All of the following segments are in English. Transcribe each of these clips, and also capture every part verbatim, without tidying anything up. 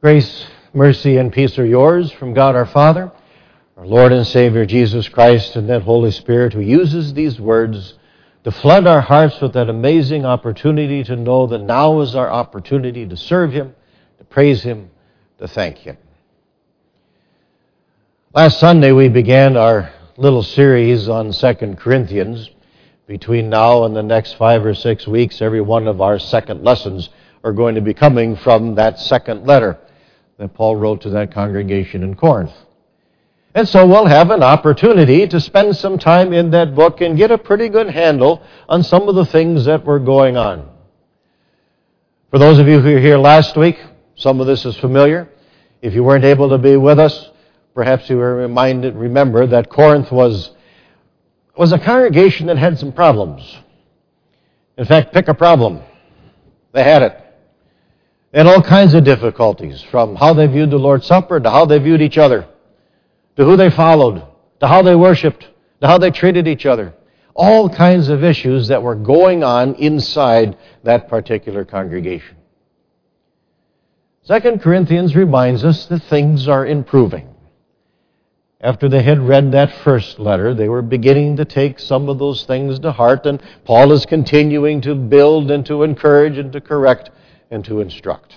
Grace, mercy, and peace are yours from God our Father, our Lord and Savior Jesus Christ, and that Holy Spirit who uses these words to flood our hearts with that amazing opportunity to know that now is our opportunity to serve Him, to praise Him, to thank Him. Last Sunday we began our little series on Second Corinthians. Between now and the next five or six weeks, every one of our second lessons are going to be coming from that second letter that Paul wrote to that congregation in Corinth. And so we'll have an opportunity to spend some time in that book and get a pretty good handle on some of the things that were going on. For those of you who were here last week, some of this is familiar. If you weren't able to be with us, perhaps you were reminded, remember that Corinth was, was a congregation that had some problems. In fact, pick a problem. They had it. And all kinds of difficulties, from how they viewed the Lord's Supper to how they viewed each other, to who they followed, to how they worshiped, to how they treated each other. All kinds of issues that were going on inside that particular congregation. Second Corinthians reminds us that things are improving. After they had read that first letter, they were beginning to take some of those things to heart, and Paul is continuing to build and to encourage and to correct and to instruct.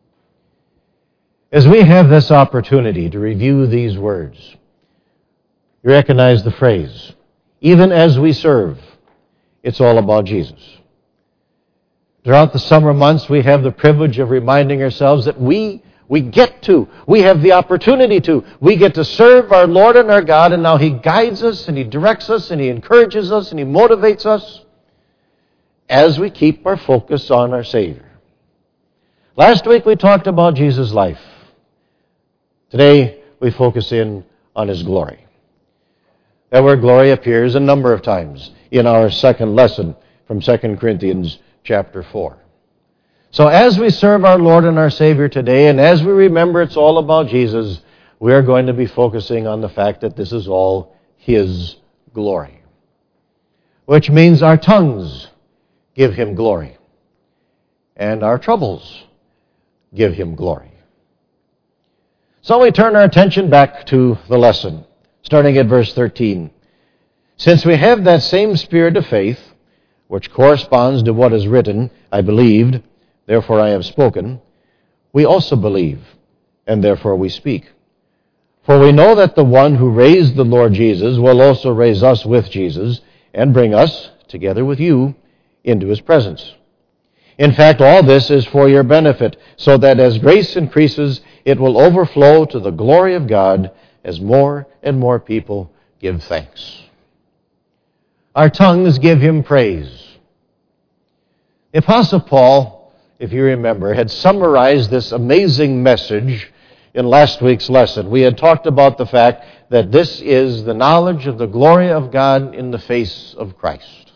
As we have this opportunity to review these words, you recognize the phrase, even as we serve, it's all about Jesus. Throughout the summer months, we have the privilege of reminding ourselves that we, we get to, we have the opportunity to, we get to serve our Lord and our God, and now He guides us and He directs us and He encourages us and He motivates us as we keep our focus on our Savior. Last week we talked about Jesus' life. Today we focus in on His glory. That word glory appears a number of times in our second lesson from Second Corinthians chapter four. So as we serve our Lord and our Savior today, and as we remember it's all about Jesus, we are going to be focusing on the fact that this is all His glory. Which means our tongues give Him glory. And our troubles give Him glory. So we turn our attention back to the lesson, starting at verse thirteen. Since we have that same spirit of faith, which corresponds to what is written, I believed, therefore I have spoken, we also believe, and therefore we speak. For we know that the one who raised the Lord Jesus will also raise us with Jesus and bring us, together with you, into His presence. In fact, all this is for your benefit, so that as grace increases, it will overflow to the glory of God as more and more people give thanks. Our tongues give Him praise. The Apostle Paul, if you remember, had summarized this amazing message in last week's lesson. We had talked about the fact that this is the knowledge of the glory of God in the face of Christ.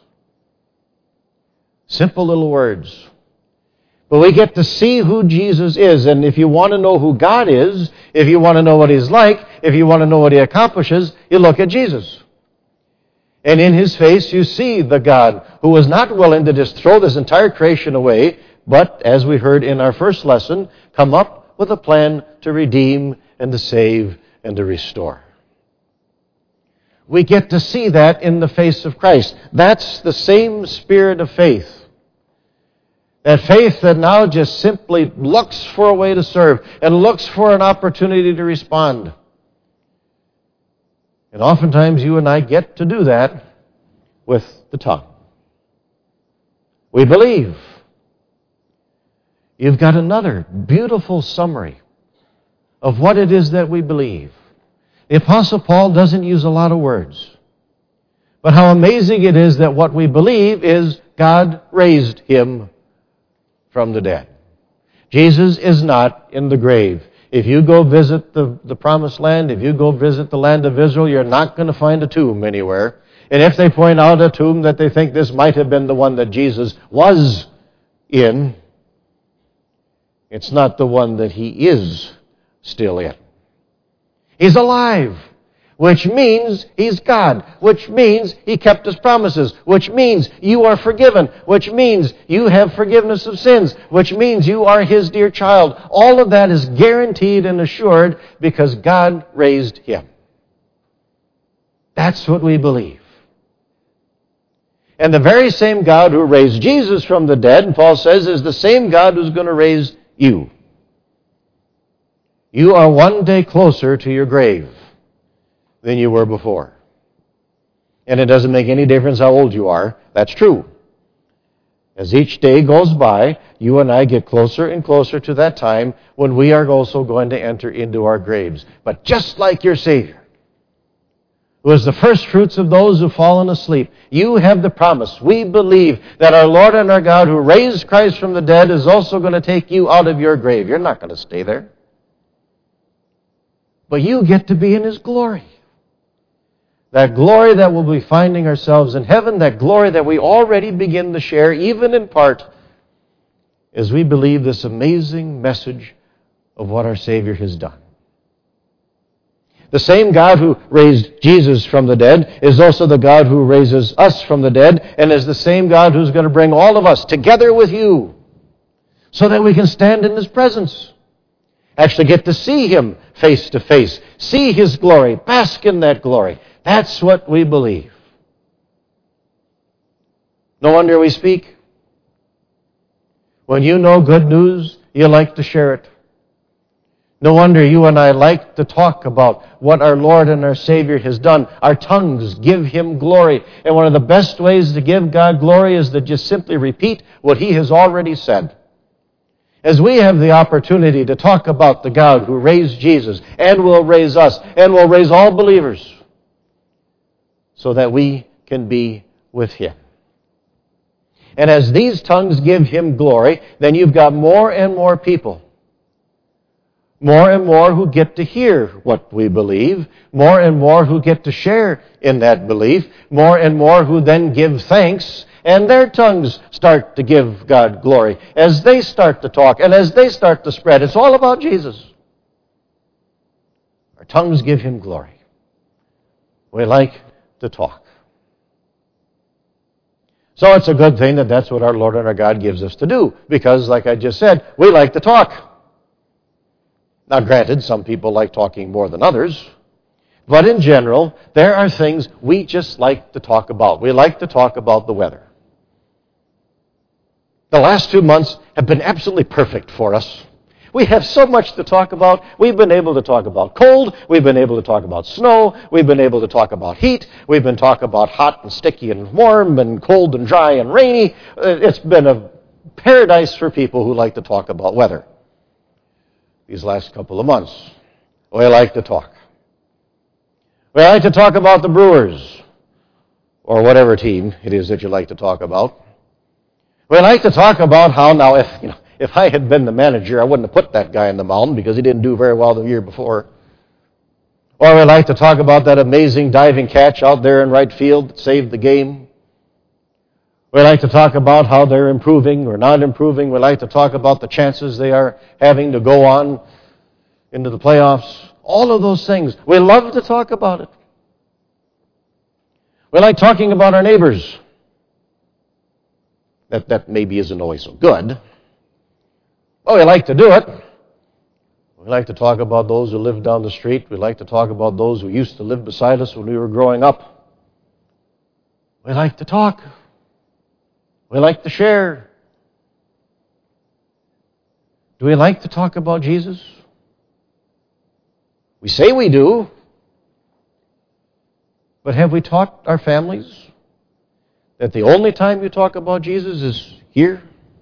Simple little words. But we get to see who Jesus is. And if you want to know who God is, if you want to know what He's like, if you want to know what He accomplishes, you look at Jesus. And in His face you see the God who was not willing to just throw this entire creation away, but, as we heard in our first lesson, come up with a plan to redeem and to save and to restore. We get to see that in the face of Christ. That's the same spirit of faith. That faith that now just simply looks for a way to serve and looks for an opportunity to respond. And oftentimes you and I get to do that with the tongue. We believe. You've got another beautiful summary of what it is that we believe. The Apostle Paul doesn't use a lot of words. But how amazing it is that what we believe is God raised Him from the dead. Jesus is not in the grave. If you go visit the, the promised land, if you go visit the land of Israel, you're not going to find a tomb anywhere. And if they point out a tomb that they think this might have been the one that Jesus was in, it's not the one that He is still in. He's alive. which means He's God, which means He kept His promises, which means you are forgiven, which means you have forgiveness of sins, which means you are His dear child. All of that is guaranteed and assured because God raised Him. That's what we believe. And the very same God who raised Jesus from the dead, Paul says, is the same God who's going to raise you. You are one day closer to your grave than you were before. And it doesn't make any difference how old you are. That's true. As each day goes by, you and I get closer and closer to that time when we are also going to enter into our graves. But just like your Savior, who is the first fruits of those who've fallen asleep, you have the promise. We believe that our Lord and our God who raised Christ from the dead is also going to take you out of your grave. You're not going to stay there. But you get to be in His glory. That glory that we'll be finding ourselves in heaven, that glory that we already begin to share, even in part, as we believe this amazing message of what our Savior has done. The same God who raised Jesus from the dead is also the God who raises us from the dead, and is the same God who's going to bring all of us together with you so that we can stand in His presence. Actually get to see Him face to face, see His glory, bask in that glory. That's what we believe. No wonder we speak. When you know good news, you like to share it. No wonder you and I like to talk about what our Lord and our Savior has done. Our tongues give Him glory. And one of the best ways to give God glory is to just simply repeat what He has already said. As we have the opportunity to talk about the God who raised Jesus and will raise us and will raise all believers so that we can be with Him. And as these tongues give Him glory, then you've got more and more people. More and more who get to hear what we believe. More and more who get to share in that belief. More and more who then give thanks. And their tongues start to give God glory. As they start to talk and as they start to spread. It's all about Jesus. Our tongues give Him glory. We like to talk. So it's a good thing that that's what our Lord and our God gives us to do. Because, like I just said, we like to talk. Now, granted, some people like talking more than others. But in general, there are things we just like to talk about. We like to talk about the weather. The last two months have been absolutely perfect for us. We have so much to talk about. We've been able to talk about cold. We've been able to talk about snow. We've been able to talk about heat. We've been talking about hot and sticky and warm and cold and dry and rainy. It's been a paradise for people who like to talk about weather. These last couple of months, we like to talk. We like to talk about the Brewers, or whatever team it is that you like to talk about. We like to talk about how, now, if you know, if I had been the manager, I wouldn't have put that guy in the mound because he didn't do very well the year before. Or we like to talk about that amazing diving catch out there in right field that saved the game. We like to talk about how they're improving or not improving. We like to talk about the chances they are having to go on into the playoffs. All of those things. We love to talk about it. We like talking about our neighbors. That, that maybe isn't always so good. But we like to do it. We like to talk about those who live down the street. We like to talk about those who used to live beside us when we were growing up. We like to talk. We like to share. Do we like to talk about Jesus? We say we do. But have we taught our families that the only time you talk about Jesus is here?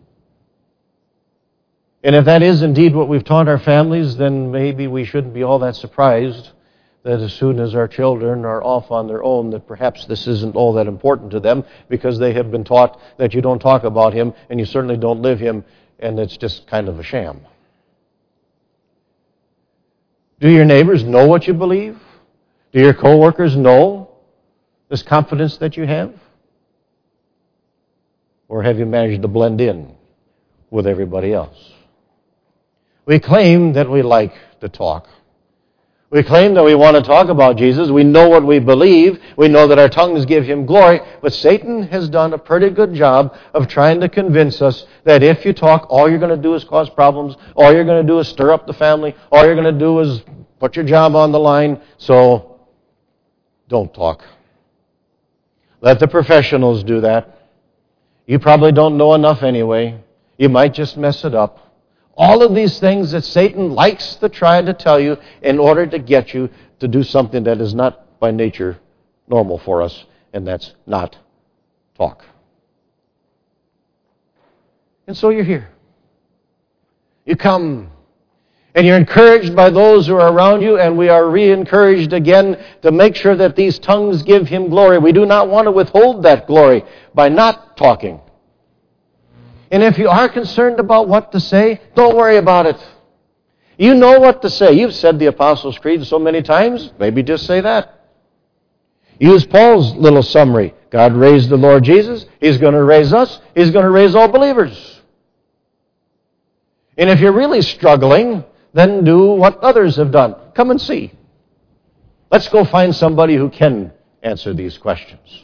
And if that is indeed what we've taught our families, then maybe we shouldn't be all that surprised that as soon as our children are off on their own, that perhaps this isn't all that important to them because they have been taught that you don't talk about Him and you certainly don't live Him, and it's just kind of a sham. Do your neighbors know what you believe? Do your coworkers know this confidence that you have? Or have you managed to blend in with everybody else? We claim that we like to talk. We claim that we want to talk about Jesus. We know what we believe. We know that our tongues give Him glory. But Satan has done a pretty good job of trying to convince us that if you talk, all you're going to do is cause problems. All you're going to do is stir up the family. All you're going to do is put your job on the line. So don't talk. Let the professionals do that. You probably don't know enough anyway. You might just mess it up. All of these things that Satan likes to try to tell you in order to get you to do something that is not by nature normal for us, and that's not talk. And so you're here. You come, and you're encouraged by those who are around you, and we are re-encouraged again to make sure that these tongues give Him glory. We do not want to withhold that glory by not talking. And if you are concerned about what to say, don't worry about it. You know what to say. You've said the Apostles' Creed so many times, maybe just say that. Use Paul's little summary. God raised the Lord Jesus. He's going to raise us. He's going to raise all believers. And if you're really struggling, then do what others have done. Come and see. Let's go find somebody who can answer these questions.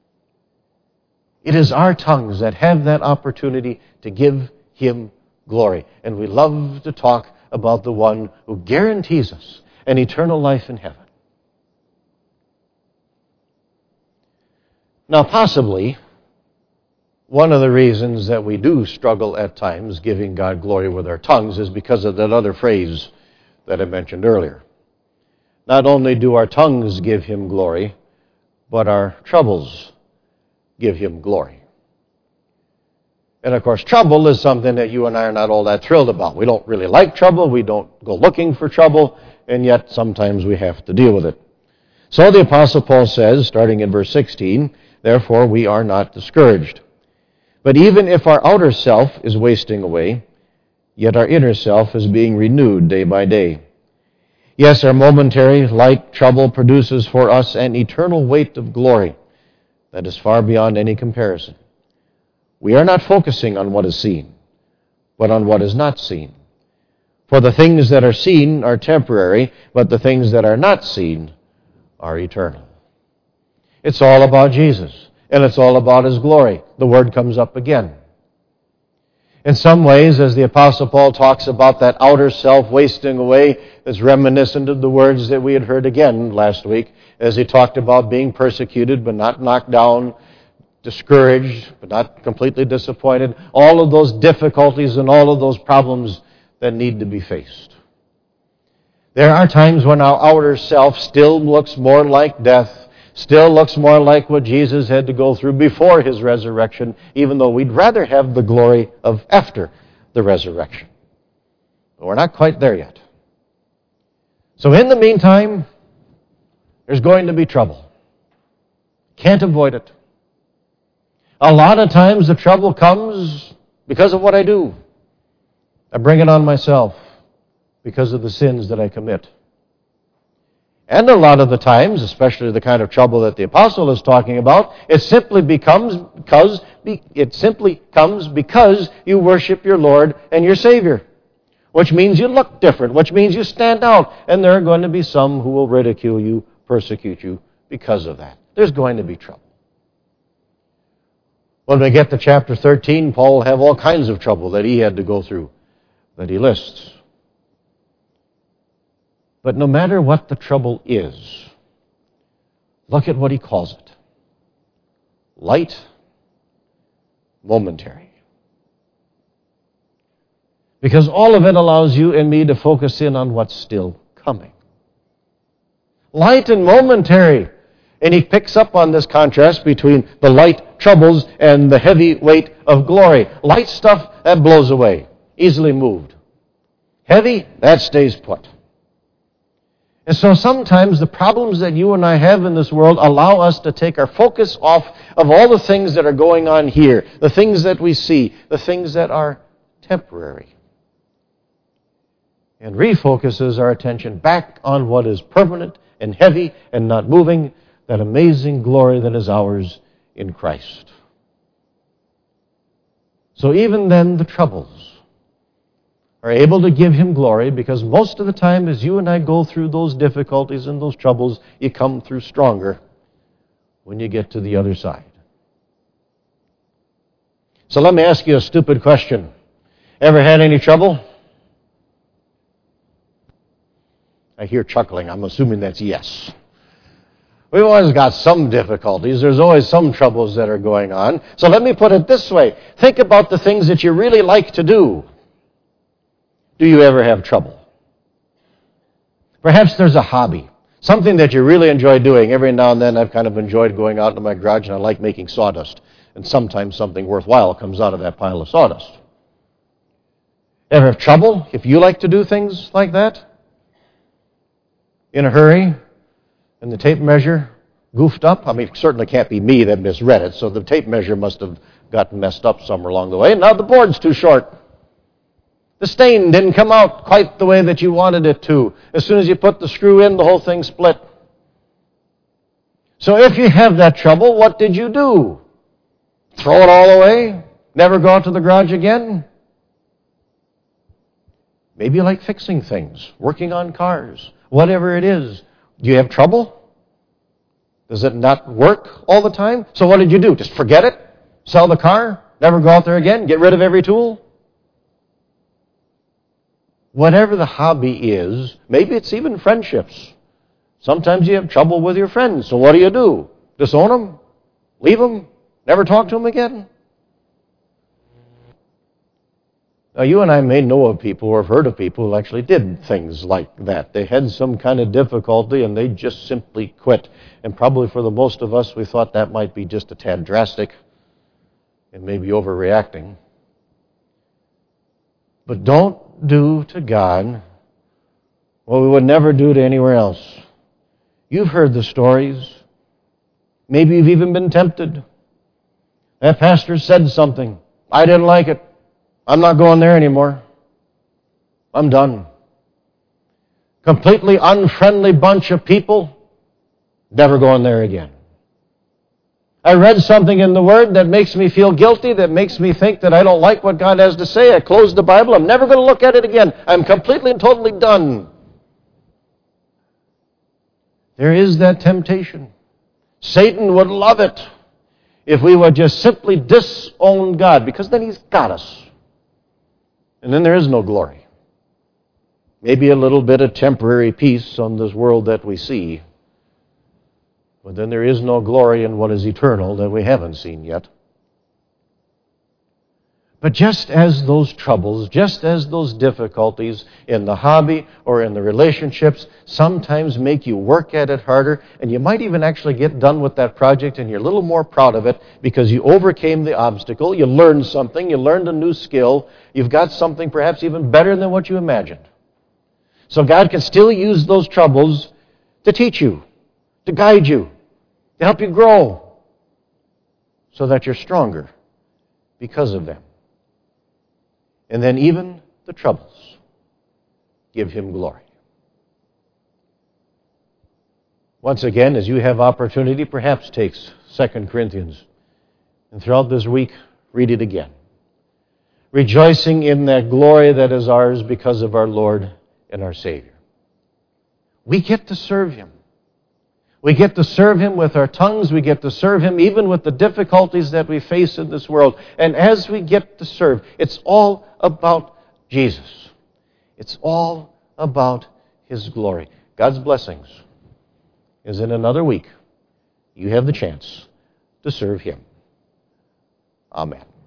It is our tongues that have that opportunity to give Him glory. And we love to talk about the one who guarantees us an eternal life in heaven. Now, possibly, one of the reasons that we do struggle at times giving God glory with our tongues is because of that other phrase that I mentioned earlier. Not only do our tongues give Him glory, but our troubles give Him glory. And of course, trouble is something that you and I are not all that thrilled about. We don't really like trouble. We don't go looking for trouble. And yet, sometimes we have to deal with it. So the Apostle Paul says, starting in verse sixteen, "Therefore we are not discouraged. But even if our outer self is wasting away, yet our inner self is being renewed day by day. Yes, our momentary light trouble produces for us an eternal weight of glory that is far beyond any comparison. We are not focusing on what is seen, but on what is not seen. For the things that are seen are temporary, but the things that are not seen are eternal." It's all about Jesus, and it's all about His glory. The word comes up again. In some ways, as the Apostle Paul talks about that outer self wasting away, it's reminiscent of the words that we had heard again last week as he talked about being persecuted but not knocked down, discouraged but not completely disappointed, all of those difficulties and all of those problems that need to be faced. There are times when our outer self still looks more like death, still looks more like what Jesus had to go through before His resurrection, even though we'd rather have the glory of after the resurrection. But we're not quite there yet. So in the meantime, there's going to be trouble. Can't avoid it. A lot of times the trouble comes because of what I do. I bring it on myself because of the sins that I commit. And a lot of the times, especially the kind of trouble that the apostle is talking about, it simply becomes because it simply comes because you worship your Lord and your Savior, which means you look different, which means you stand out, and there are going to be some who will ridicule you, persecute you because of that. There's going to be trouble. When we get to chapter thirteen, Paul will have all kinds of trouble that he had to go through, that he lists. But no matter what the trouble is, look at what he calls it. Light, momentary. Because all of it allows you and me to focus in on what's still coming. Light and momentary. And he picks up on this contrast between the light troubles and the heavy weight of glory. Light stuff, that blows away, easily moved. Heavy, that stays put. And so sometimes the problems that you and I have in this world allow us to take our focus off of all the things that are going on here, the things that we see, the things that are temporary, and refocuses our attention back on what is permanent and heavy and not moving, that amazing glory that is ours in Christ. So even then, the troubles are able to give Him glory, because most of the time as you and I go through those difficulties and those troubles, you come through stronger when you get to the other side. So let me ask you a stupid question. Ever had any trouble? I hear chuckling. I'm assuming that's yes. We've always got some difficulties. There's always some troubles that are going on. So let me put it this way. Think about the things that you really like to do. Do you ever have trouble? Perhaps there's a hobby, something that you really enjoy doing. Every now and then I've kind of enjoyed going out into my garage, and I like making sawdust. And sometimes something worthwhile comes out of that pile of sawdust. Ever have trouble if you like to do things like that? In a hurry? And the tape measure goofed up? I mean, it certainly can't be me that misread it, so the tape measure must have gotten messed up somewhere along the way. Now the board's too short. The stain didn't come out quite the way that you wanted it to. As soon as you put the screw in, the whole thing split. So if you have that trouble, what did you do? Throw it all away? Never go out to the garage again? Maybe you like fixing things, working on cars, whatever it is. Do you have trouble? Does it not work all the time? So what did you do? Just forget it? Sell the car? Never go out there again? Get rid of every tool? Whatever the hobby is, maybe it's even friendships. Sometimes you have trouble with your friends, so what do you do? Disown them? Leave them? Never talk to them again? Now, you and I may know of people or have heard of people who actually did things like that. They had some kind of difficulty and they just simply quit. And probably for the most of us, we thought that might be just a tad drastic and maybe overreacting. But don't do to God what we would never do to anywhere else. You've heard the stories. Maybe you've even been tempted. That pastor said something. I didn't like it. I'm not going there anymore. I'm done. Completely unfriendly bunch of people. Never going there again. I read something in the Word that makes me feel guilty, that makes me think that I don't like what God has to say. I close the Bible. I'm never going to look at it again. I'm completely and totally done. There is that temptation. Satan would love it if we would just simply disown God, because then he's got us. And then there is no glory. Maybe a little bit of temporary peace on this world that we see. But then there is no glory in what is eternal that we haven't seen yet. But just as those troubles, just as those difficulties in the hobby or in the relationships sometimes make you work at it harder, and you might even actually get done with that project and you're a little more proud of it because you overcame the obstacle, you learned something, you learned a new skill, you've got something perhaps even better than what you imagined. So God can still use those troubles to teach you, to guide you, to help you grow, so that you're stronger because of them. And then even the troubles give Him glory. Once again, as you have opportunity, perhaps take Second Corinthians, and throughout this week, read it again. Rejoicing in that glory that is ours because of our Lord and our Savior. We get to serve Him. We get to serve Him with our tongues. We get to serve Him even with the difficulties that we face in this world. And as we get to serve, it's all about Jesus. It's all about His glory. God's blessings is in another week. You have the chance to serve Him. Amen.